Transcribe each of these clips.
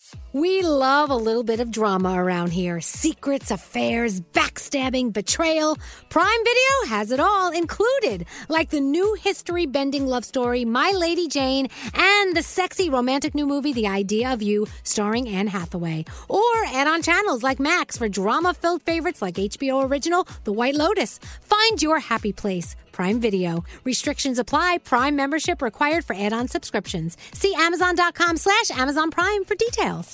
We love a little bit of drama around here. Secrets, affairs, backstabbing, betrayal. Prime Video has it all included, like the new history-bending love story, My Lady Jane, and the sexy romantic new movie, The Idea of You, starring Anne Hathaway. Or add-on channels like Max for drama-filled favorites like HBO original, The White Lotus. Find your happy place. Prime Video. Restrictions apply. Prime membership required for add-on subscriptions. See Amazon.com/Amazon Prime for details.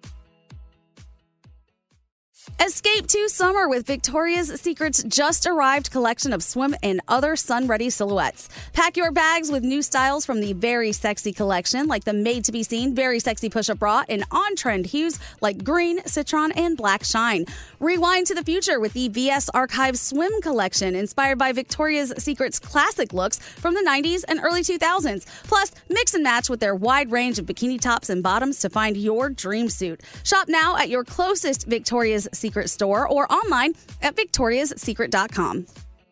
Escape to summer with Victoria's Secret's just arrived collection of swim and other sun-ready silhouettes. Pack your bags with new styles from the Very Sexy collection, like the made-to-be-seen Very Sexy push-up bra, and on-trend hues like green, citron, and black shine. Rewind to the future with the VS Archive swim collection, inspired by Victoria's Secret's classic looks from the 90s and early 2000s. Plus, mix and match with their wide range of bikini tops and bottoms to find your dream suit. Shop now at your closest Victoria's Secret store or online at victoriassecret.com.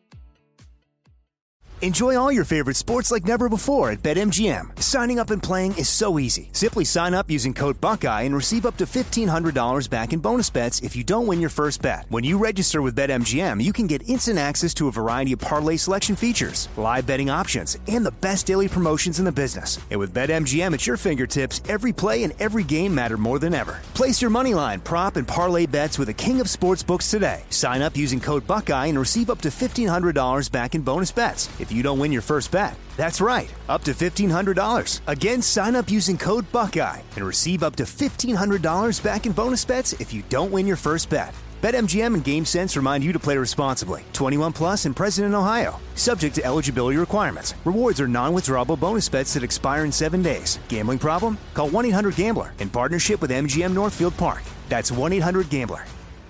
Enjoy all your favorite sports like never before at BetMGM. Signing up and playing is so easy. Simply sign up using code Buckeye and receive up to $1,500 back in bonus bets if you don't win your first bet. When you register with BetMGM, you can get instant access to a variety of parlay selection features, live betting options, and the best daily promotions in the business. And with BetMGM at your fingertips, every play and every game matter more than ever. Place your moneyline, prop, and parlay bets with the king of sportsbooks today. Sign up using code Buckeye and receive up to $1,500 back in bonus bets if you don't win your first bet. That's right, up to $1,500. Again, sign up using code Buckeye and receive up to $1,500 back in bonus bets if you don't win your first bet. BetMGM and GameSense remind you to play responsibly. 21 plus and present in Ohio. Subject to eligibility requirements. Rewards are non-withdrawable bonus bets that expire in 7 days. Gambling problem? Call 1-800-GAMBLER in partnership with MGM Northfield Park. That's 1-800-GAMBLER.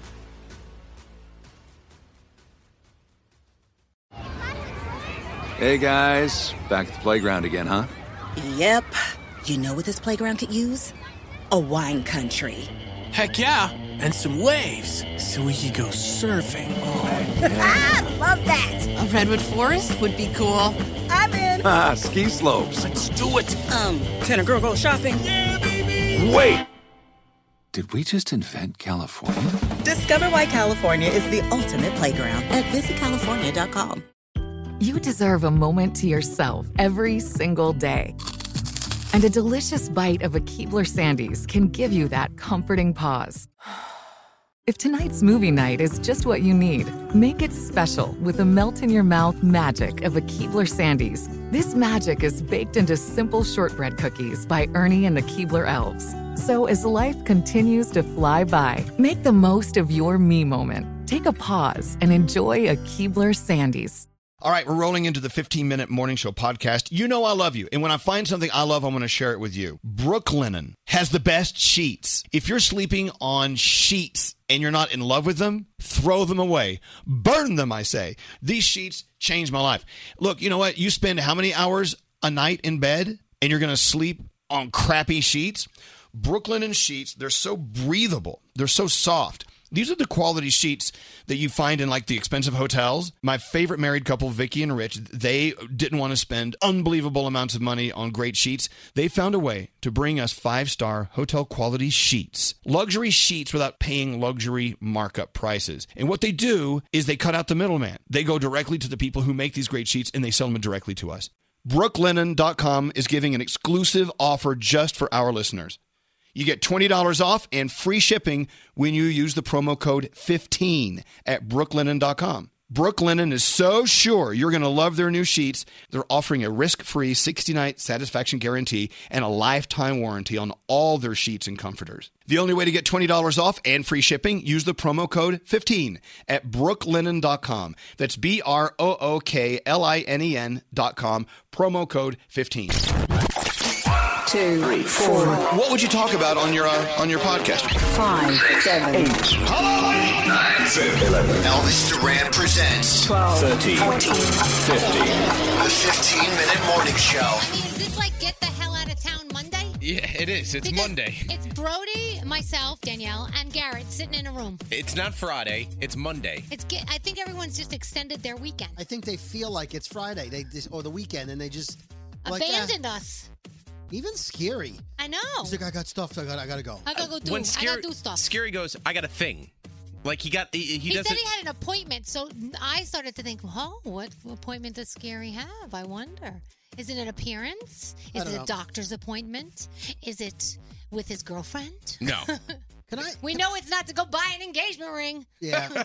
Hey guys, back at the playground again, huh? Yep. You know what this playground could use? A wine country. Heck yeah, and some waves, so we could go surfing. Oh, yeah. Love that. A redwood forest would be cool. I'm in. Ski slopes. Let's do it. Can a girl go shopping? Yeah, baby. Wait! Did we just invent California? Discover why California is the ultimate playground at visitcalifornia.com. You deserve a moment to yourself every single day. And a delicious bite of a Keebler Sandies can give you that comforting pause. If tonight's movie night is just what you need, make it special with the melt-in-your-mouth magic of a Keebler Sandies. This magic is baked into simple shortbread cookies by Ernie and the Keebler Elves. So as life continues to fly by, make the most of your me moment. Take a pause and enjoy a Keebler Sandies. All right, we're rolling into the 15-minute morning show podcast. You know I love you. And when I find something I love, I'm going to share it with you. Brooklinen has the best sheets. If you're sleeping on sheets and you're not in love with them, throw them away. Burn them, I say. These sheets changed my life. Look, you know what? You spend how many hours a night in bed and you're going to sleep on crappy sheets? Brooklinen sheets, they're so breathable. They're so soft. These are the quality sheets that you find in like the expensive hotels. My favorite married couple, Vicky and Rich, they didn't want to spend unbelievable amounts of money on great sheets. They found a way to bring us 5-star hotel quality sheets. Luxury sheets without paying luxury markup prices. And what they do is they cut out the middleman. They go directly to the people who make these great sheets and they sell them directly to us. Brooklinen.com is giving an exclusive offer just for our listeners. You get $20 off and free shipping when you use the promo code 15 at brooklinen.com. Brooklinen is so sure you're going to love their new sheets. They're offering a risk-free 60-night satisfaction guarantee and a lifetime warranty on all their sheets and comforters. The only way to get $20 off and free shipping, use the promo code 15 at brooklinen.com. That's BROOKLINEN.com, promo code 15. 2, 3, 4. What would you talk about on your podcast? 5, 7, 8. Hello? 9, 10, 11. Elvis Duran presents 12, 13, 14, 15. The 15-minute morning show. I mean, is this like Get the Hell Out of Town Monday? Yeah, it is. It's Because Monday. It's Brody, myself, Danielle, and Garrett sitting in a room. It's not Friday. It's Monday. I think everyone's just extended their weekend. I think they feel like it's Friday or the weekend, and they just Abandoned us. Even Scary. I know. He's like, I got stuff. I gotta go. I gotta go do. When I gotta do stuff. Scary goes, I got a thing. Like he doesn't. said he had an appointment, so I started to think, oh, what appointment does Scary have? I wonder. Is it an appearance? Is it a doctor's appointment? Is it with his girlfriend? No. We know it's not to go buy an engagement ring. Yeah.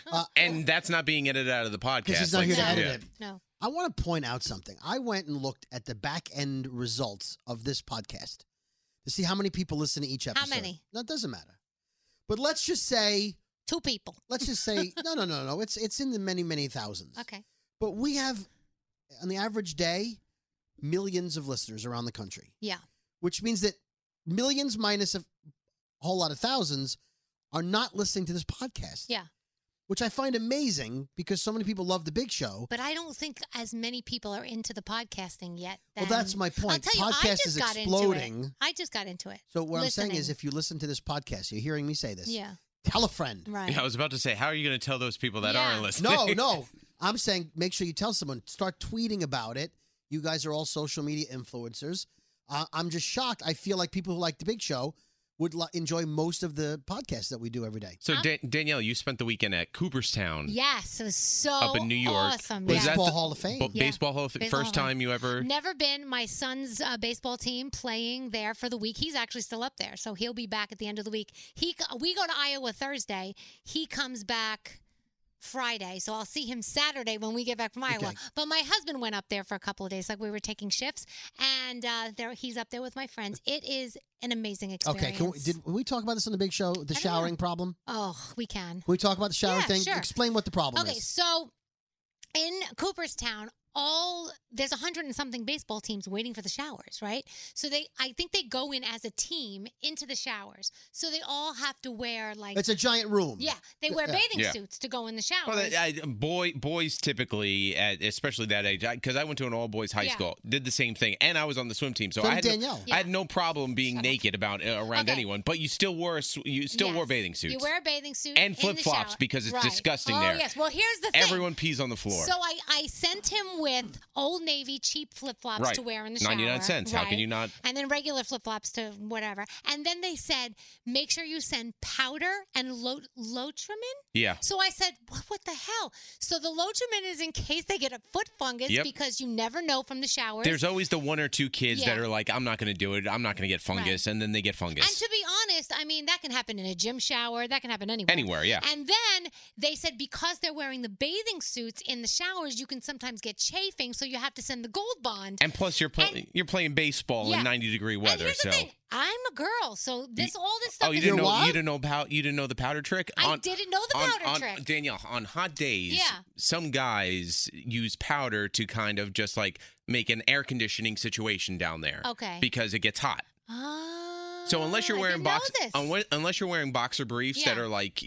And that's not being edited out of the podcast. Because he's not here to edit it. No. I want to point out something. I went and looked at the back end results of this podcast to see how many people listen to each episode. How many? No, it doesn't matter. But let's just say 2 people. Let's just say no. It's in the many thousands. Okay. But we have on the average day millions of listeners around the country. Yeah. Which means that millions minus a whole lot of thousands are not listening to this podcast. Yeah. Which I find amazing because so many people love The Big Show. But I don't think as many people are into the podcasting yet. Well, that's my point. I'll tell you, Podcast is exploding. I just got into it. So what I'm saying is if you listen to this podcast, you're hearing me say this. Yeah. Tell a friend. Right. Yeah, I was about to say, how are you going to tell those people that aren't listening? No. I'm saying make sure you tell someone. Start tweeting about it. You guys are all social media influencers. I'm just shocked. I feel like people who like The Big Show would enjoy most of the podcasts that we do every day. So, Danielle, you spent the weekend at Cooperstown. Yes, it was so up in New York. Awesome. Baseball Hall of Fame. Baseball Hall of Fame. First time you ever... Never been. My son's baseball team playing there for the week. He's actually still up there, so he'll be back at the end of the week. We go to Iowa Thursday. He comes back Friday, so I'll see him Saturday when we get back from Iowa. But my husband went up there for a couple of days, like we were taking shifts, and he's up there with my friends. It is an amazing experience. Okay, did we talk about this on The Big Show, the showering problem? Oh, we can. Can we talk about the shower thing? Sure. Explain what the problem is. Okay, so in Cooperstown, there's 100 and something baseball teams waiting for the showers, right? So I think they go in as a team into the showers. So they all have to wear it's a giant room. Yeah, they wear bathing suits to go in the showers. Well, boys typically, especially that age, because I went to an all-boys high school, did the same thing, and I was on the swim team, so I had no problem being naked around anyone. But you still wore bathing suits. You wear a bathing suit and flip-flops because it's disgusting there. Oh yes. Well, here's the thing. Everyone pees on the floor. So I sent him with Old Navy cheap flip-flops to wear in the shower. 99 cents. How can you not? And then regular flip-flops to whatever. And then they said, make sure you send powder and Lotrimin. Yeah. So I said, what the hell? So the Lotrimin is in case they get a foot fungus because you never know from the showers. There's always the one or two kids that are like, I'm not going to do it. I'm not going to get fungus. And then they get fungus. And to be honest, I mean, that can happen in a gym shower. That can happen anywhere. Anywhere, yeah. And then they said because they're wearing the bathing suits in the showers, you can sometimes get chafing, so you have to send the Gold Bond. And plus, you're playing baseball in 90-degree weather. And here's the thing. I'm a girl, so all this stuff. Oh, you didn't know the powder trick? I didn't know the powder trick. Danielle, on hot days, some guys use powder to kind of just like make an air conditioning situation down there. Okay. Because it gets hot. So unless you're wearing boxer briefs that are like,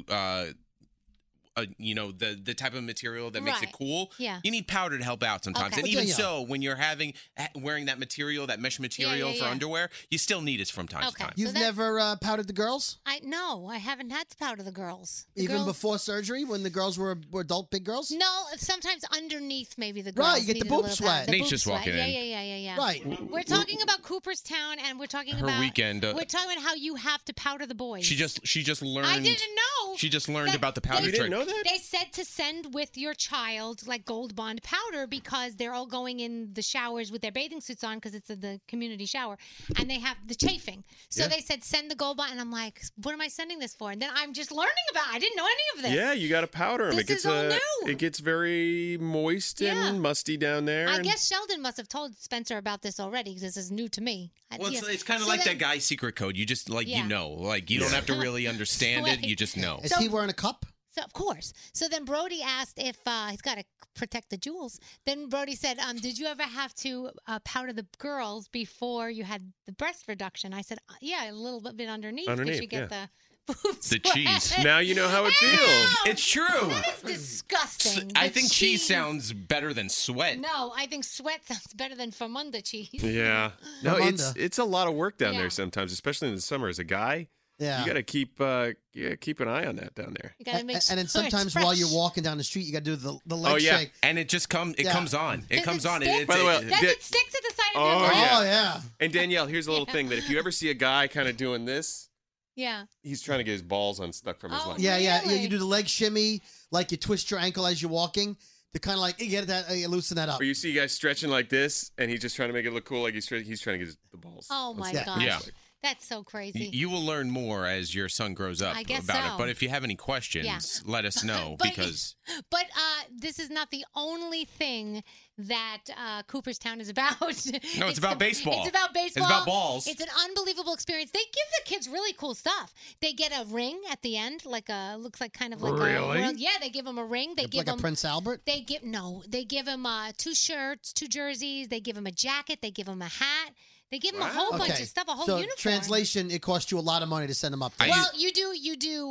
the type of material that makes it cool. Yeah. You need powder to help out sometimes. Okay. And even so, when you're wearing that material, that mesh material for underwear, you still need it from time to time. You've never powdered the girls? No, I haven't had to powder the girls. Even before surgery, when the girls were adult big girls? No, sometimes underneath maybe the girls. Right, you get the boob sweat. Nate's just walking in. Yeah. Right. We're talking about Cooperstown, and we're talking about weekend. We're talking about how you have to powder the boys. She just learned. I didn't know. She just learned about the powder trick. You didn't know that? They said to send with your child like Gold Bond powder because they're all going in the showers with their bathing suits on because it's the community shower and they have the chafing. So they said send the Gold Bond, and I'm like, what am I sending this for? And then I'm just learning about it. I didn't know any of this. Yeah, you got to powder them. This is all new. It gets very moist and musty down there. I guess Sheldon must have told Spencer about this already because this is new to me. Well, it's kind of like that guy's secret code. You just you don't have to really understand it. You just know. Is he wearing a cup? So, of course. So then Brody asked if he's got to protect the jewels. Then Brody said, did you ever have to powder the girls before you had the breast reduction? I said, yeah, a little bit underneath because you get the boobs the cheese. Now you know how it feels. It's true. That is disgusting. I think cheese sounds better than sweat. No, I think sweat sounds better than Famunda cheese. Yeah. No, it's a lot of work down there sometimes, especially in the summer. As a guy, you got to keep an eye on that down there. You got to make sure. And then sometimes while you're walking down the street, you got to do the leg shake. And it just comes on. It comes on. By the way, does it stick to the side Oh, Oh, yeah. And Danielle, here's a little thing that if you ever see a guy kind of doing this, Yeah. he's trying to get his balls unstuck from his leg. Yeah. You do the leg shimmy, like you twist your ankle as you're walking to kind of like loosen that up. Or you see guys stretching like this, and he's just trying to make it look cool, like he's trying to get the balls. Oh my unstuck. gosh. Yeah. That's so crazy. You will learn more as your son grows up I guess about so. it. But if you have any questions, let us know because But this is not the only thing that Cooperstown is about. No, it's about baseball. It's about baseball. It's about balls. It's an unbelievable experience. They give the kids really cool stuff. They get a ring at the end, looks like kind of like Really? they give them a ring. They give like them a Prince Albert? They give him 2 shirts, 2 jerseys. They give him a jacket. They give him a hat. They give him a whole bunch of stuff, a whole so uniform. Translation, it costs you a lot of money to send them up there. Well, you do.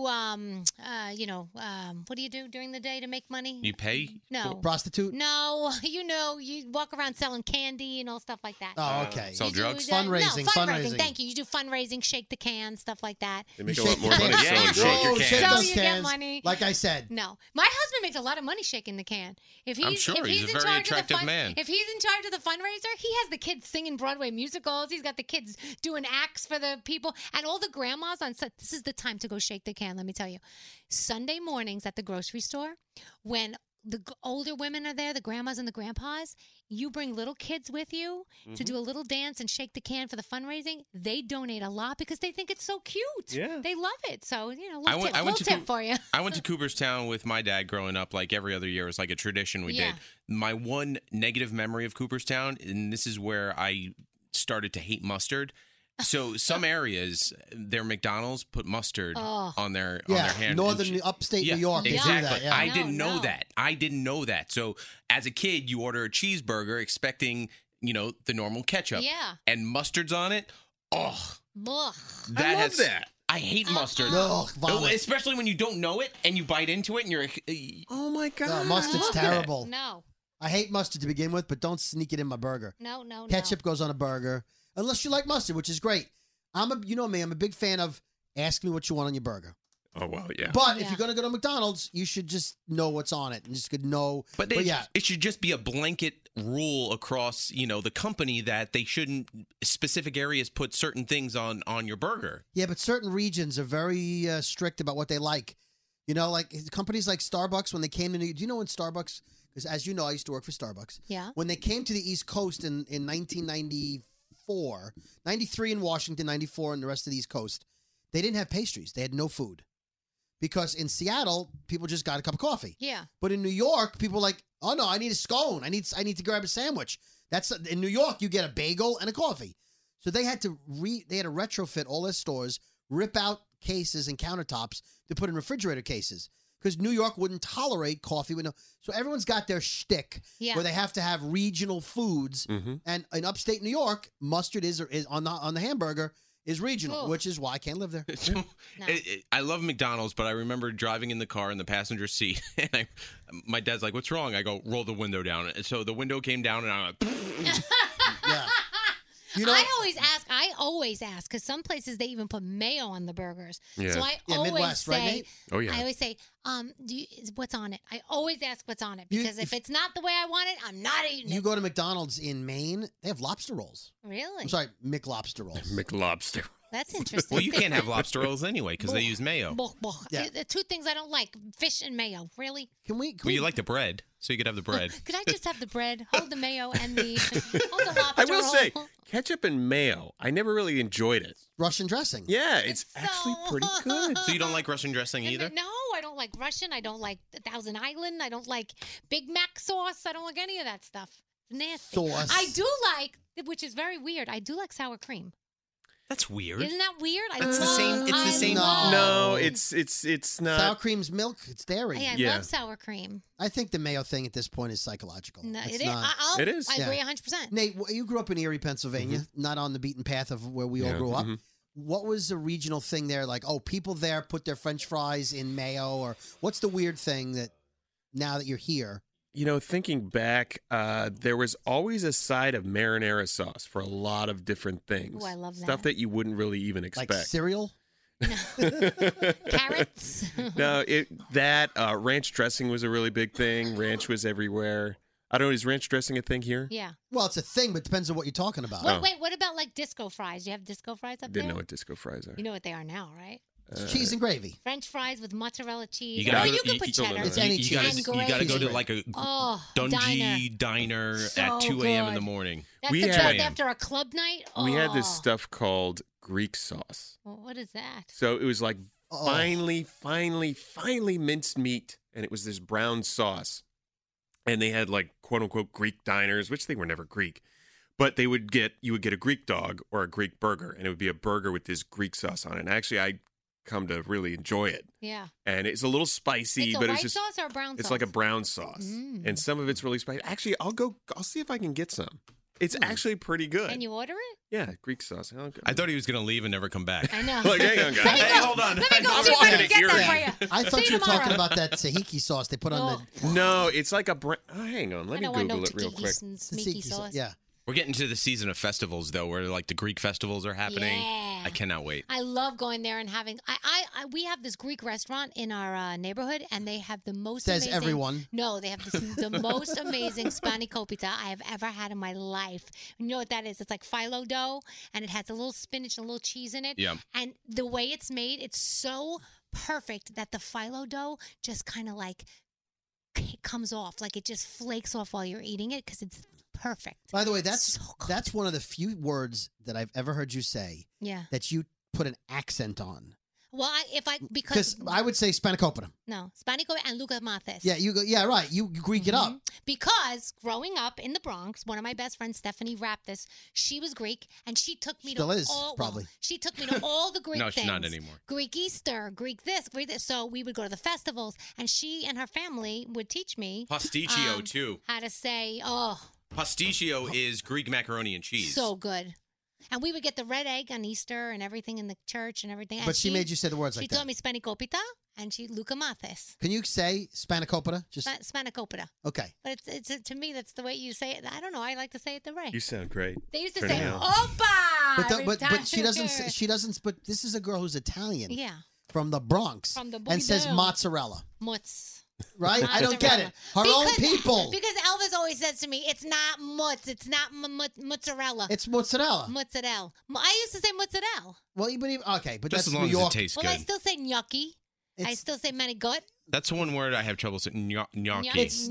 What do you do during the day to make money? you pay. No. Prostitute? No, you walk around selling candy and all stuff like that. Oh, okay. Sell drugs? Fundraising. No, fundraising. Thank you. You do fundraising, shake the can, stuff like that. They make a lot more money. Yeah, you shake your shake can. So those you get cans. money. Like I said. No, my husband makes a lot of money shaking the can. If he's, I'm sure. if He's a in very charge of the attractive man. If he's in charge of the fundraiser, he has the kids singing Broadway musicals. He's got the kids doing acts for the people, and all the grandmas on. This is the time to go shake the can. Let me tell you, Sunday mornings at the grocery store, when the older women are there, the grandmas and the grandpas, you bring little kids with you to do a little dance and shake the can for the fundraising. They donate a lot because they think it's so cute. Yeah. They love it. So, little tip for you. I went to Cooperstown with my dad growing up, like every other year. It was like a tradition we did. My one negative memory of Cooperstown, and this is where I started to hate mustard. So some areas, their McDonald's put mustard on their hand. Northern upstate New York. Exactly. They do that, yeah. I didn't know that. I didn't know that. So as a kid, you order a cheeseburger expecting, the normal ketchup. Yeah. And mustard's on it. Oh. Ugh. I love that. I hate mustard. Ugh, vomit. Especially when you don't know it and you bite into it and you're Oh my God. No, mustard's terrible. No. I hate mustard to begin with, but don't sneak it in my burger. No. Ketchup goes on a burger, unless you like mustard, which is great. You know me, I'm a big fan of ask me what you want on your burger. Oh, well, yeah. But if you're going to go to McDonald's, you should just know what's on it and just could know. But it should just be a blanket rule across, the company that they shouldn't, specific areas put certain things on your burger. Yeah, but certain regions are very strict about what they like. Like companies like Starbucks, when they came to do you know when Starbucks, because as you know, I used to work for Starbucks. Yeah. When they came to the East Coast in 1994, 93 in Washington, 94 in the rest of the East Coast, they didn't have pastries. They had no food. Because in Seattle, people just got a cup of coffee. Yeah. But in New York, people are like, oh no, I need a scone. I need to grab a sandwich. In New York, you get a bagel and a coffee. So they had to retrofit all their stores, rip out cases and countertops to put in refrigerator cases. Because New York wouldn't tolerate coffee with no. So everyone's got their shtick where they have to have regional foods. And in upstate New York, mustard is on the hamburger is regional, which is why I can't live there. I love McDonald's, but I remember driving in the car in the passenger seat, and my dad's like, "What's wrong?" I go, "Roll the window down." And so the window came down, and I'm like, yeah. I always ask, because some places they even put mayo on the burgers. Yeah. So I always Midwest, say, right, Nate? Oh, yeah. I always say, what's on it? I always ask what's on it, because if it's not the way I want it, I'm not eating it. You go to McDonald's in Maine, they have lobster rolls. Really? I'm sorry, McLobster rolls. McLobster. That's interesting. "Well, you can't have lobster rolls anyway because they use mayo." Yeah. The two things I don't like: fish and mayo. Really? Can we? You like the bread, so you could have the bread. Could I just have the bread, hold the mayo, and the lobster I will roll? say, ketchup and mayo, I never really enjoyed it. Russian dressing. Yeah, it's actually pretty good. So you don't like Russian dressing either? No, I don't like Russian. I don't like Thousand Island. I don't like Big Mac sauce. I don't like any of that stuff. It's nasty. Sauce. I do like, which is very weird, I do like sour cream. That's weird. Isn't that weird? It's the same. No, it's not. Sour cream's milk. It's dairy. I love sour cream. I think the mayo thing at this point is psychological. No, It's it is. not. It is. I agree 100%. Nate, you grew up in Erie, Pennsylvania, not on the beaten path of where we all grew up. What was the regional thing there? Like, people there put their French fries in mayo, or what's the weird thing that now that you're here? Thinking back, there was always a side of marinara sauce for a lot of different things. Oh, I love that. Stuff that you wouldn't really even expect. Like cereal? Carrots? No, ranch dressing was a really big thing. Ranch was everywhere. I don't know, is ranch dressing a thing here? Yeah. Well, it's a thing, but it depends on what you're talking about. Wait, what about like disco fries? You have disco fries up there? Didn't know what disco fries are. You know what they are now, right? Cheese and gravy. French fries with mozzarella cheese. You gotta, you can put cheddar. It's any you gotta, cheese. you gotta go to like a dungy diner at So 2 a.m. in good. the morning. That's We the had- best after a club night. We had this Oh. stuff called Greek sauce. Well, what is that? So it was like finely minced meat, and it was this brown sauce. And they had like quote unquote Greek diners, which they were never Greek, but you would get a Greek dog or a Greek burger, and it would be a burger with this Greek sauce on it. And actually, I come to really enjoy it. Yeah. And it's a little spicy, It's a but white it's just sauce or a brown it's sauce? like a brown sauce, and some of it's really spicy. Actually, I'll see if I can get some. It's actually pretty good. Can you order it? Yeah, Greek sauce. I thought he was going to leave and never come back. I know. Like, hang on, guys. Hey, hold on. Let me go I'm see if I walking can to get Erie. that for you. I thought See you were talking tomorrow. about that tahiki sauce they put on the. No, it's like a hang on, let I me don't want Google no it real tzatziki quick. and sneaky sauce. Yeah. We're getting to the season of festivals, though, where like the Greek festivals are happening. Yeah. I cannot wait. I love going there and having. We have this Greek restaurant in our neighborhood, and they have the most. Says amazing, everyone. No, they have the most amazing spanakopita I have ever had in my life. You know what that is? It's like phyllo dough, and it has a little spinach and a little cheese in it. Yeah. And the way it's made, it's so perfect that the phyllo dough just kind of like comes off, like it just flakes off while you're eating it because it's perfect. By the way, that's one of the few words that I've ever heard you say Yeah. that you put an accent on. Well, because Because I would say spanakopita. no spanakopita and Luca Mathis. Yeah, you go. Yeah, right. You Greek it up. Because growing up in the Bronx, one of my best friends, Stephanie Raptis, she was Greek, and she took me Still to is, all. probably. Well, she took me to all the Greek No, she's things. not anymore. Greek Easter, Greek this, Greek this. So we would go to the festivals, and she and her family would teach me Pasticcio, too. how to say Pasticcio is Greek macaroni and cheese. so good. And we would get the red egg on Easter and everything in the church and everything. And But she made you say the words she like that. taught me spanakopita and Luca Mathis. Can you say spanakopita? Just Spanakopita. okay. But it's to me that's the way you say it. I don't know. I like to say it the way. You sound great. They used to Turn say it out. "Opa." But, every time. but she doesn't. She doesn't. But this is a girl who's Italian. Yeah. From the Bronx. From the and says Boogie Down. mozzarella. Mutz. Right? I don't get it. Her own people. Because Elvis always says to me, "It's not mutz. It's not mozzarella. It's mozzarella. Mozzarella." I used to say mozzarella. Well, okay, but Just that's as long New as it York. tastes Well, I good. still say gnocchi. I still say manigot. That's one word I have trouble saying. Gnocchi.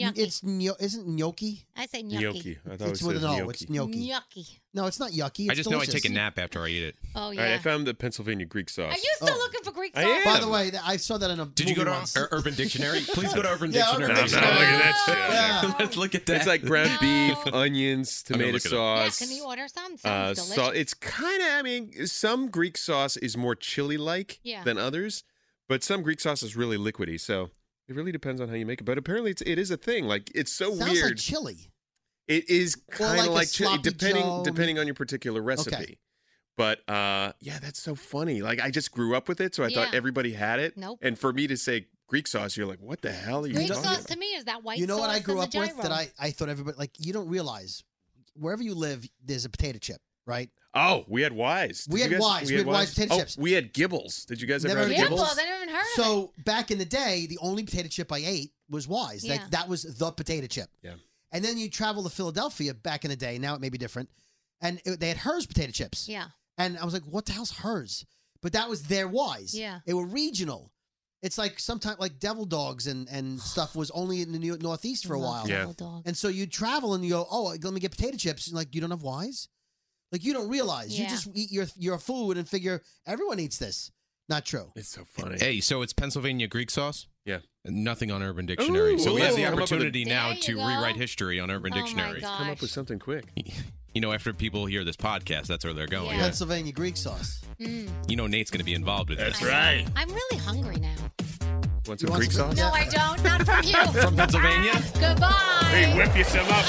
Isn't gnocchi? I say gnocchi. I thought It's it with was an O. gnocchi. It's gnocchi. Gnocchi. No, it's not yucky. I It's just know I delicious. take a nap after I eat it. Oh, All yeah. right, I found the Pennsylvania Greek sauce. Are you still looking for Greek sauce? I am. By the way, I saw that in a Did you go movie to once. Urban Dictionary? Please go to Urban Yeah, Dictionary. Urban Dictionary. Look at that shit. Yeah. Let's look at that. It's like ground beef, onions, I'm gonna tomato look it up. Yeah, sauce. can you order some? Sounds delicious. So it's kind of, I mean, some Greek sauce is more chili-like Yeah. than others, but some Greek sauce is really liquidy. So it really depends on how you make it. But apparently it is a thing. Like, it's so Sounds weird. like chili. It is Or kind like of a like chili, sloppy Joe. depending on your particular recipe. Okay. But yeah, that's so funny. Like, I just grew up with it, so I thought Yeah. everybody had it. Nope. And for me to say Greek sauce, you're like, what the hell are you Greek talking sauce about? to me is that white You know what sauce I grew and up the with that gyro. I thought everybody, like, you don't realize, wherever you live, there's a potato chip, right? Oh, we had Wise. We had Wise. We had Wise potato chips. We had Gibbles. Did you guys ever Never have heard of Gibbles? Gibbles, I never even heard of it. So back in the day, the only potato chip I ate was Wise. Yeah. Like, that was the potato chip. Yeah. And then you travel to Philadelphia back in the day. Now it may be different. And they had Hers potato chips. Yeah. And I was like, what the hell's Hers? But that was their Wise. Yeah. They were regional. It's like sometimes like Devil Dogs and stuff was only in the Northeast for a while. Yeah. Devil dog. And so you travel and you go, oh, let me get potato chips. And like, you don't have Wise? Like, you don't realize. You Yeah. just eat your food and figure everyone eats this. Not true. It's so funny. Hey, so it's Pennsylvania Greek sauce? Yeah. Nothing on Urban Dictionary. Ooh, so we have the come up with a- opportunity now There you to go. rewrite history on Urban Oh, my Dictionary. God. Come up with something quick. You know, after people hear this podcast, that's where they're going. Yeah. Pennsylvania Greek sauce. You know Nate's going to be involved with this. right. I'm really hungry now. Want You some want Greek some sauce? No, I don't. Not from you. From Pennsylvania? Goodbye. Hey, whip you some up.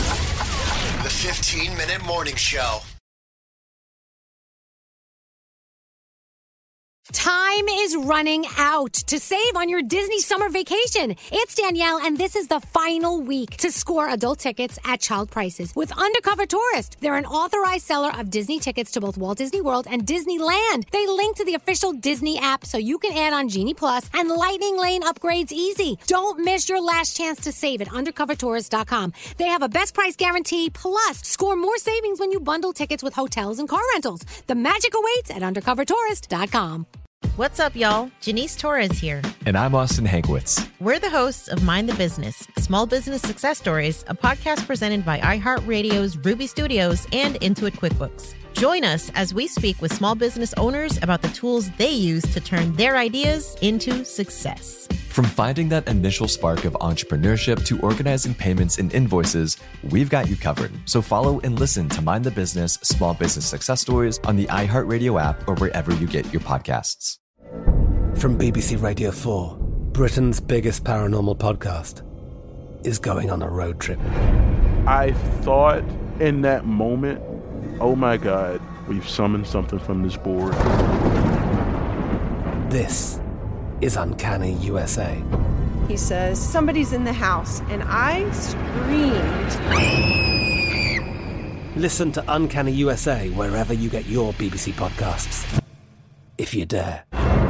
The 15-minute morning show. Time is running out to save on your Disney summer vacation. It's Danielle, and this is the final week to score adult tickets at child prices with Undercover Tourist. They're an authorized seller of Disney tickets to both Walt Disney World and Disneyland. They link to the official Disney app so you can add on Genie Plus and Lightning Lane upgrades easy. Don't miss your last chance to save at undercovertourist.com. They have a best price guarantee, plus score more savings when you bundle tickets with hotels and car rentals. The magic awaits at undercovertourist.com. What's up, y'all? Janice Torres here. And I'm Austin Hankwitz. We're the hosts of Mind the Business, Small Business Success Stories, a podcast presented by iHeartRadio's Ruby Studios and Intuit QuickBooks. Join us as we speak with small business owners about the tools they use to turn their ideas into success. From finding that initial spark of entrepreneurship to organizing payments and invoices, we've got you covered. So follow and listen to Mind the Business Small Business Success Stories on the iHeartRadio app or wherever you get your podcasts. From BBC Radio 4, Britain's biggest paranormal podcast is going on a road trip. I thought in that moment, oh my God, we've summoned something from this board. This is Uncanny USA. He says, somebody's in the house, and I screamed. Listen to Uncanny USA wherever you get your BBC podcasts, if you dare.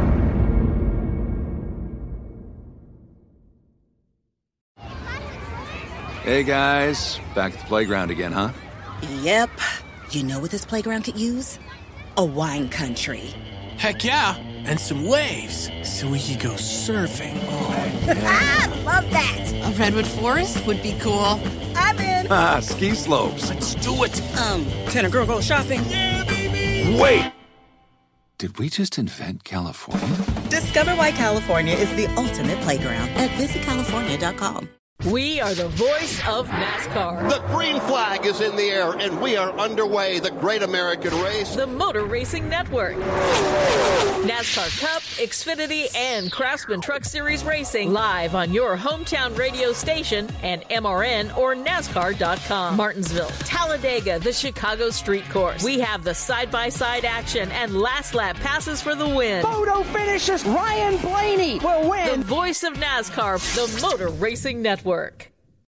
Hey guys, back at the playground again, huh? Yep. You know what this playground could use? A wine country. Heck yeah, and some waves so we could go surfing. Oh, yeah. Love that. A redwood forest would be cool. I'm in. Ski slopes. Let's do it. Can a girl go shopping? Yeah, baby. Wait! Did we just invent California? Discover why California is the ultimate playground at visitcalifornia.com. We are the voice of NASCAR. The green flag is in the air, and we are underway. The Great American Race. The Motor Racing Network. NASCAR Cup, Xfinity, and Craftsman Truck Series Racing live on your hometown radio station and MRN or NASCAR.com. Martinsville, Talladega, the Chicago Street Course. We have the side-by-side action and last lap passes for the win. Photo finishes. Ryan Blaney will win. The voice of NASCAR, the Motor Racing Network.